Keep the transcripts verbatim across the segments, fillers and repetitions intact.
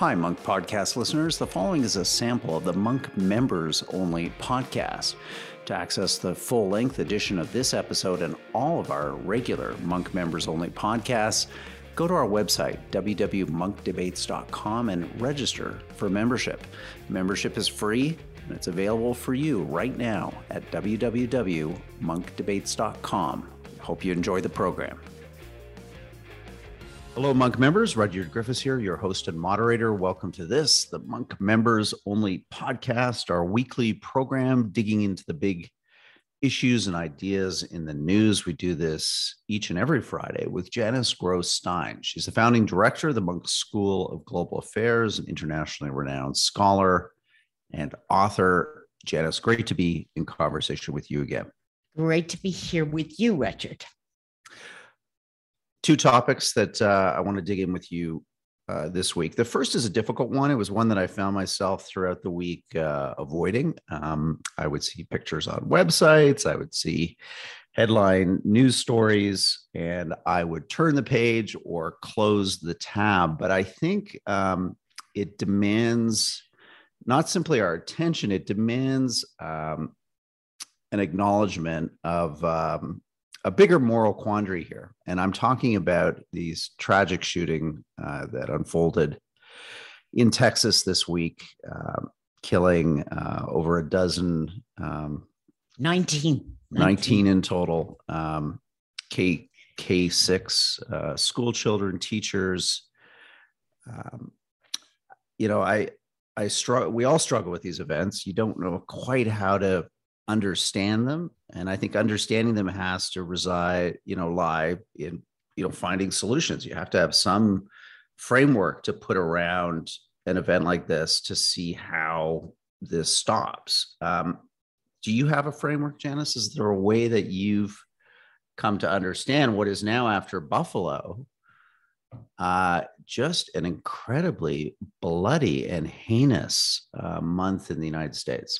Hi, Monk Podcast listeners. The following is a sample of the Monk Members Only podcast. To access the full-length edition of this episode and all of our regular Monk Members Only podcasts, go to our website, w w w dot monk debates dot com, and register for membership. Membership is free, and it's available for you right now at w w w dot monk debates dot com. Hope you enjoy the program. Hello, Monk members. Rudyard Griffiths here, your host and moderator. Welcome to this, the Monk Members Only podcast, our weekly program digging into the big issues and ideas in the news. We do this each and every Friday with Janice Gross Stein. She's the founding director of the Munk School of Global Affairs, an internationally renowned scholar and author. Janice, great to be in conversation with you again. Great to be here with you, Richard. Two topics that uh, I want to dig in with you uh, this week. The first is a difficult one. It was one that I found myself throughout the week uh, avoiding. Um, I would see pictures on websites. I would see headline news stories, and I would turn the page or close the tab. But I think um, it demands not simply our attention, it demands um, an acknowledgement of um, a bigger moral quandary here. And I'm talking about these tragic shooting uh, that unfolded in Texas this week, uh, killing uh, over a dozen, um, nineteen. nineteen in total, um, K, K six uh, school children, teachers. Um, you know, I, I struggle, we all struggle with these events. You don't know quite how to understand them. And I think understanding them has to reside, you know, lie in, you know, finding solutions. You have to have some framework to put around an event like this to see how this stops. Um, do you have a framework, Janice? Is there a way that you've come to understand what is now, after Buffalo, uh, just an incredibly bloody and heinous uh, month in the United States?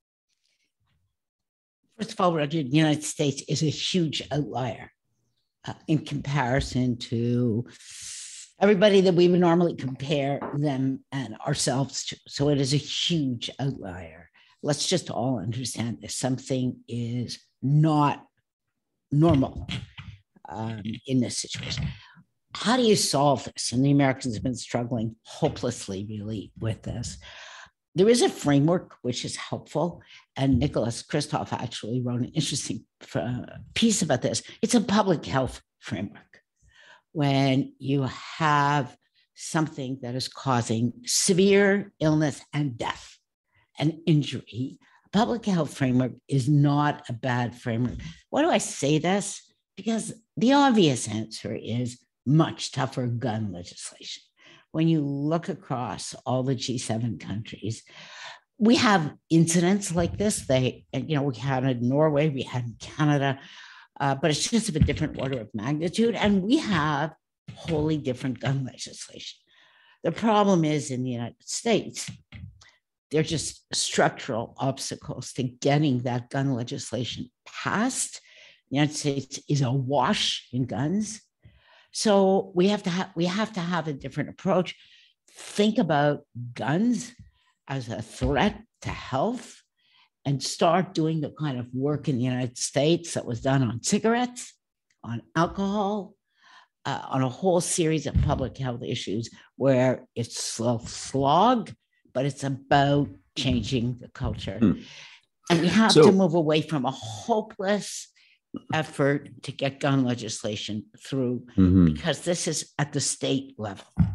First of all, Roger, the United States is a huge outlier uh, in comparison to everybody that we would normally compare them and ourselves to. So it is a huge outlier. Let's just all understand this. Something is not normal um, in this situation. How do you solve this? And the Americans have been struggling hopelessly, really, with this. There is a framework which is helpful, and Nicholas Kristof actually wrote an interesting uh, piece about this. It's a public health framework. When you have something that is causing severe illness and death and injury, a public health framework is not a bad framework. Why do I say this? Because the obvious answer is much tougher gun legislation. When you look across all the G seven countries, we have incidents like this. They, you know, we had in Norway, we had in Canada, uh, but it's just of a different order of magnitude. And we have wholly different gun legislation. The problem is in the United States, they're just structural obstacles to getting that gun legislation passed. The United States is awash in guns. So we have to have we have to have a different approach. Think about guns as a threat to health, and start doing the kind of work in the United States that was done on cigarettes, on alcohol, uh, on a whole series of public health issues where it's a slog, but it's about changing the culture. Hmm. And we have so, to move away from a hopeless effort to get gun legislation through, mm-hmm. because this is at the state level. I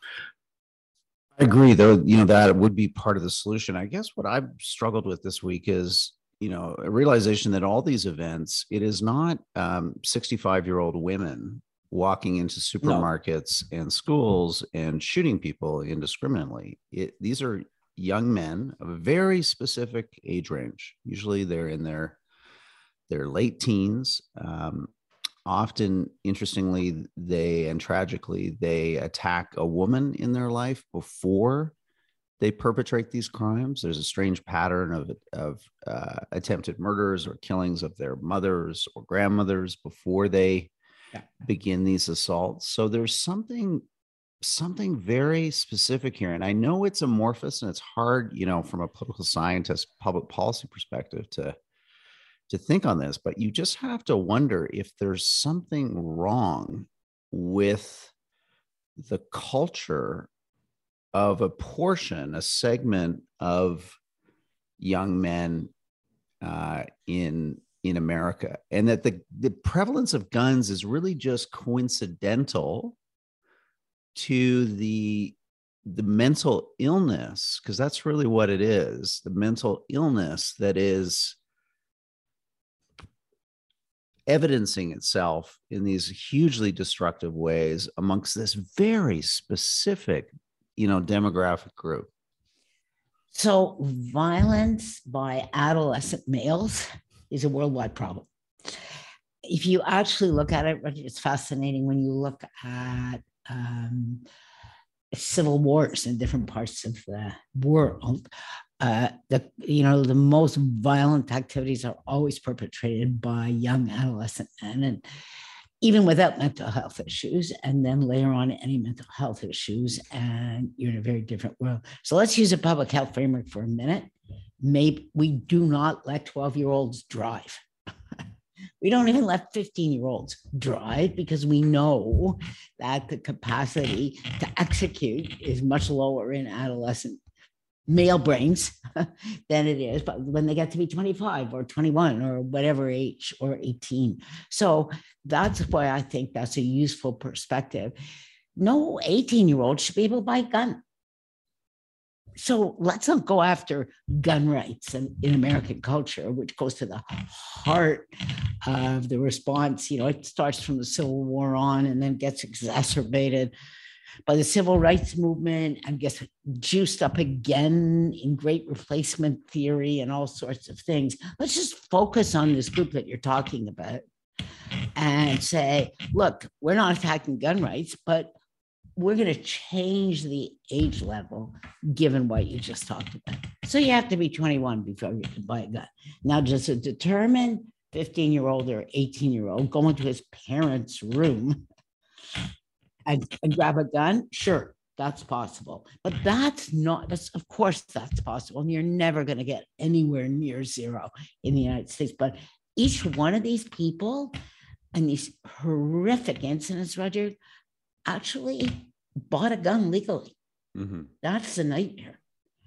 agree, though, you know, that would be part of the solution. I guess what I've struggled with this week is, you know, a realization that all these events, it is not um, sixty-five-year-old women walking into supermarkets no. and schools and shooting people indiscriminately. It, these are young men of a very specific age range. Usually they're in their They're late teens. Um, often, interestingly, they and tragically, they attack a woman in their life before they perpetrate these crimes. There's a strange pattern of, of uh, attempted murders or killings of their mothers or grandmothers before they yeah. begin these assaults. So there's something something very specific here. And I know it's amorphous and it's hard, you know, from a political scientist, public policy perspective to, to think on this, but you just have to wonder if there's something wrong with the culture of a portion, a segment of young men uh, in in America, and that the the prevalence of guns is really just coincidental to the the mental illness, because that's really what it is, the mental illness that is evidencing itself in these hugely destructive ways amongst this very specific, you know, demographic group. So violence by adolescent males is a worldwide problem. If you actually look at it, it's fascinating when you look at um, civil wars in different parts of the world. Uh, the you know the most violent activities are always perpetrated by young adolescent men, and even without mental health issues, and then later on any mental health issues, and you're in a very different world. So let's use a public health framework for a minute. Maybe we do not let twelve year olds drive. We don't even let fifteen year olds drive, because we know that the capacity to execute is much lower in adolescent male brains than it is, but when they get to be twenty-five or twenty-one or whatever age, or eighteen. So that's why I think that's a useful perspective. No eighteen year old should be able to buy a gun. So let's not go after gun rights in, in American culture, which goes to the heart of the response. You know, it starts from the Civil War on and then gets exacerbated by the civil rights movement and gets juiced up again in great replacement theory and all sorts of things. Let's just focus on this group that you're talking about and say, look, we're not attacking gun rights, but we're going to change the age level given what you just talked about. So you have to be twenty-one before you can buy a gun. Now, does a determined fifteen year old or eighteen year old go into his parents' room and, and grab a gun? Sure, that's possible. But that's not, that's, of course, that's possible. And you're never going to get anywhere near zero in the United States. But each one of these people and these horrific incidents, Roger, actually bought a gun legally. Mm-hmm. That's a nightmare.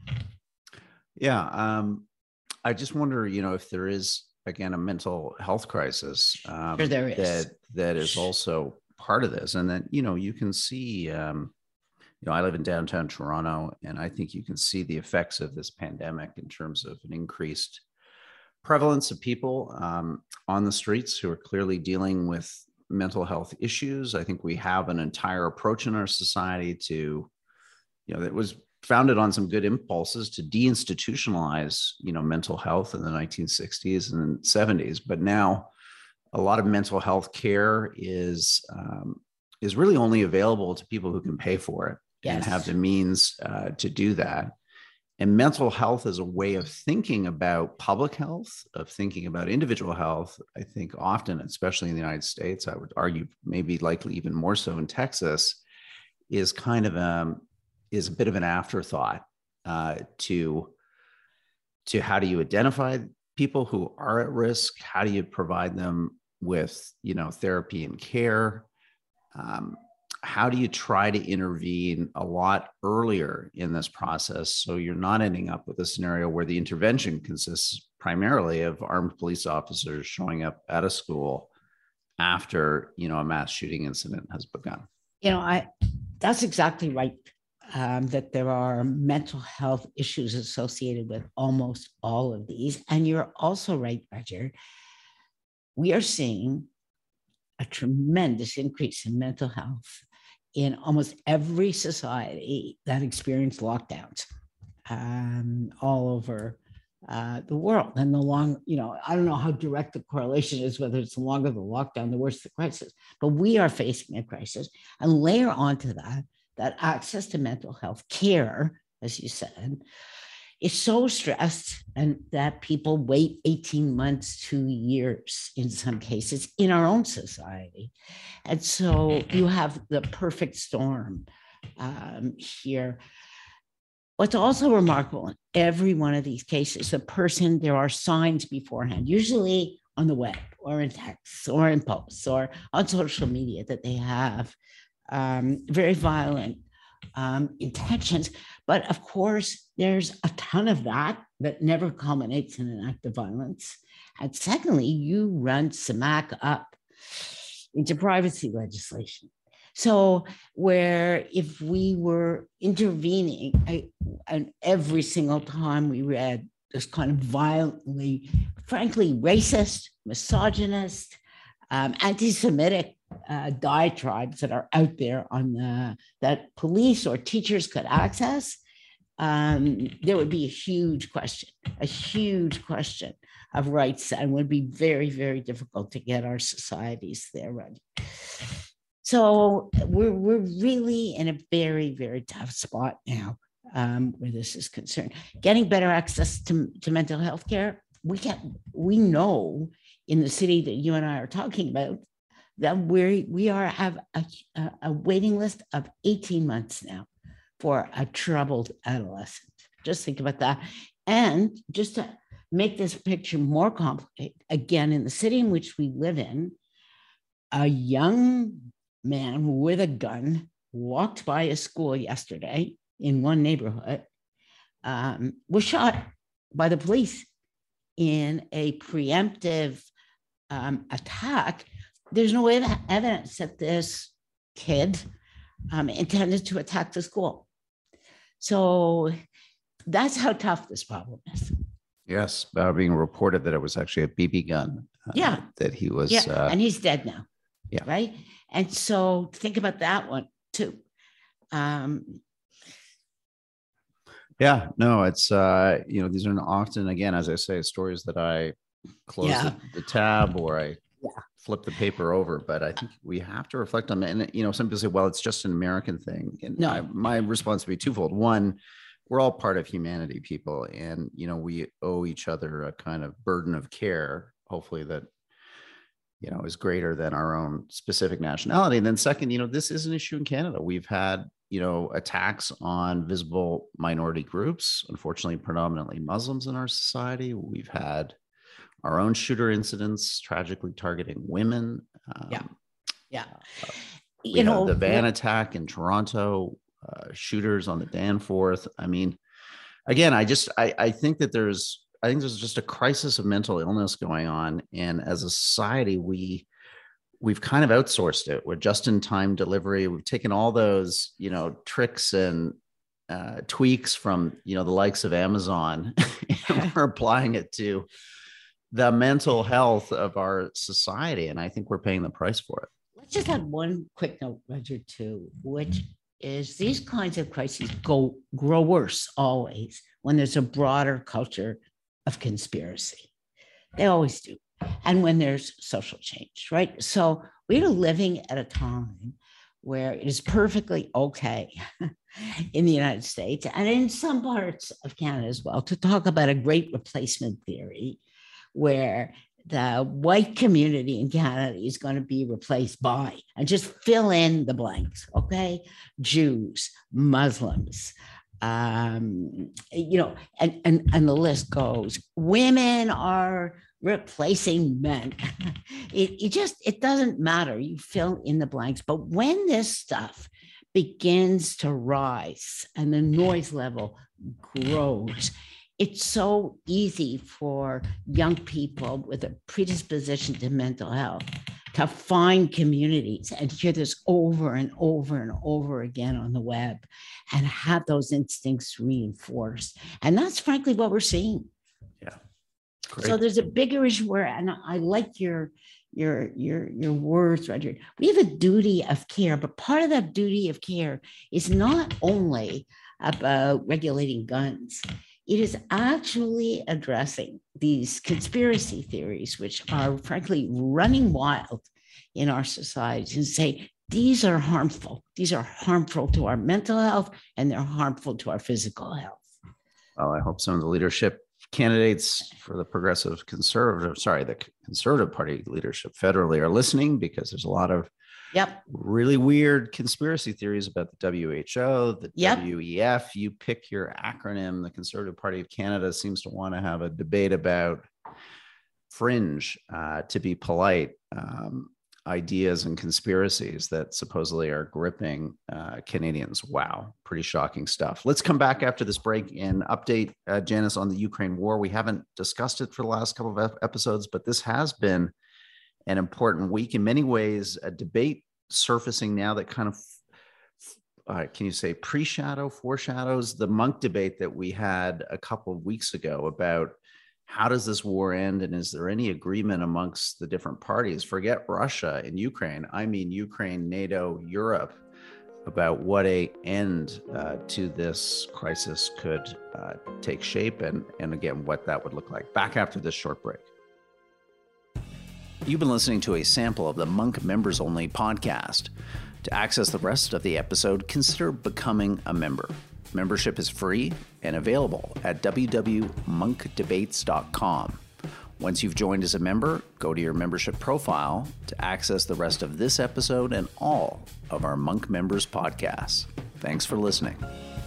Yeah. Um, I just wonder, you know, if there is, again, a mental health crisis um, sure there is. that that is also part of this. And then, you know, you can see, um, you know, I live in downtown Toronto, and I think you can see the effects of this pandemic in terms of an increased prevalence of people um, on the streets who are clearly dealing with mental health issues. I think we have an entire approach in our society to, you know, that was founded on some good impulses to deinstitutionalize, you know, mental health in the nineteen sixties and seventies. But now a lot of mental health care is, um, is really only available to people who can pay for it. Yes. And have the means uh, to do that. And mental health is a way of thinking about public health, of thinking about individual health. I think often, especially in the United States, I would argue maybe likely even more so in Texas, is kind of a, is a bit of an afterthought uh, to, to how do you identify people who are at risk? How do you provide them with, you know, therapy and care? Um, How do you try to intervene a lot earlier in this process so you're not ending up with a scenario where the intervention consists primarily of armed police officers showing up at a school after, you know, a mass shooting incident has begun? You know, I that's exactly right. Um, that there are mental health issues associated with almost all of these. And you're also right, Roger. We are seeing a tremendous increase in mental health in almost every society that experienced lockdowns um, all over uh, the world. And the long, you know, I don't know how direct the correlation is, whether it's the longer the lockdown, the worse the crisis, but we are facing a crisis. And layer onto that, that access to mental health care, as you said, is so stressed, and that people wait eighteen months, two years in some cases in our own society. And so you have the perfect storm um, here. What's also remarkable in every one of these cases, the person, there are signs beforehand, usually on the web or in texts or in posts or on social media, that they have um, very violent um, intentions. But of course, there's a ton of that that never culminates in an act of violence. And secondly, you run smack up into privacy legislation. So where if we were intervening, I, and every single time we read this kind of violently, frankly, racist, misogynist, um, anti-Semitic uh, diatribes that are out there on the, that police or teachers could access, um, there would be a huge question, a huge question of rights, and would be very, very difficult to get our societies there ready. So we're, we're really in a very, very tough spot now um, where this is concerned. Getting better access to, to mental health care, we get, we know in the city that you and I are talking about that we we are have a, a waiting list of eighteen months now for a troubled adolescent. Just think about that. And just to make this picture more complicated, again, in the city in which we live in, a young man with a gun walked by a school yesterday in one neighborhood, um, was shot by the police in a preemptive um, attack. There's no ev- evidence that this kid um, intended to attack the school. So that's how tough this problem is. Yes, uh, being reported that it was actually a B B gun. Uh, yeah. That he was. Yeah, uh, and he's dead now. Yeah. Right. And so think about that one too. Um, yeah, no, it's, uh, you know, these are often, again, as I say, stories that I close Yeah. the, the tab or I Yeah. flip the paper over, but I think we have to reflect on that. And, you know, some people say, well, it's just an American thing. And No. I, my response would be twofold. One, we're all part of humanity, people. And, you know, we owe each other a kind of burden of care, hopefully that, you know, is greater than our own specific nationality. And then second, you know, this is an issue in Canada. We've had, you know, attacks on visible minority groups, unfortunately, predominantly Muslims in our society. We've had our own shooter incidents, tragically targeting women. Um, Yeah. Yeah. Uh, you we know, had the van attack in Toronto, uh, shooters on the Danforth. I mean, again, I just, I, I think that there's, I think there's just a crisis of mental illness going on. And as a society, we, we've kind of outsourced it. We're just-in-time delivery. We've taken all those, you know, tricks and uh, tweaks from, you know, the likes of Amazon, and we're applying it to the mental health of our society. And I think we're paying the price for it. Let's just add one quick note, Roger, too, which is these kinds of crises go grow worse always when there's a broader culture of conspiracy. They always do. And when there's social change, right? So we're living at a time where it is perfectly okay in the United States and in some parts of Canada as well to talk about a great replacement theory where the white community in Canada is going to be replaced by, and just fill in the blanks, okay? Jews, Muslims, um, you know, and, and, and the list goes. Women are replacing men. It, it just, it doesn't matter. You fill in the blanks. But when this stuff begins to rise and the noise level grows, it's so easy for young people with a predisposition to mental health to find communities and hear this over and over and over again on the web and have those instincts reinforced. And that's frankly what we're seeing. Yeah. Great. So there's a bigger issue where, and I like your, your, your, your words, Roger. We have a duty of care, but part of that duty of care is not only about regulating guns. It is actually addressing these conspiracy theories, which are frankly running wild in our societies, and say, these are harmful. These are harmful to our mental health and they're harmful to our physical health. Well, I hope some of the leadership candidates for the progressive conservative, sorry, the Conservative Party leadership federally are listening, because there's a lot of Yep. Really weird conspiracy theories about the W H O, the Yep. W E F. You pick your acronym. The Conservative Party of Canada seems to want to have a debate about fringe, uh, to be polite, um, ideas and conspiracies that supposedly are gripping uh, Canadians. Wow, pretty shocking stuff. Let's come back after this break and update uh, Janice on the Ukraine war. We haven't discussed it for the last couple of episodes, but this has been an important week in many ways. A debate surfacing now that kind of, uh, can you say, pre-shadow, foreshadows the Munk debate that we had a couple of weeks ago about how does this war end, and is there any agreement amongst the different parties? Forget Russia and Ukraine. I mean Ukraine, NATO, Europe, about what a end uh, to this crisis could uh, take shape, and, and again, what that would look like. Back after this short break. You've been listening to a sample of the Munk Members Only podcast. To access the rest of the episode, consider becoming a member. Membership is free and available at w w w dot munk debates dot com. Once you've joined as a member, go to your membership profile to access the rest of this episode and all of our Munk Members podcasts. Thanks for listening.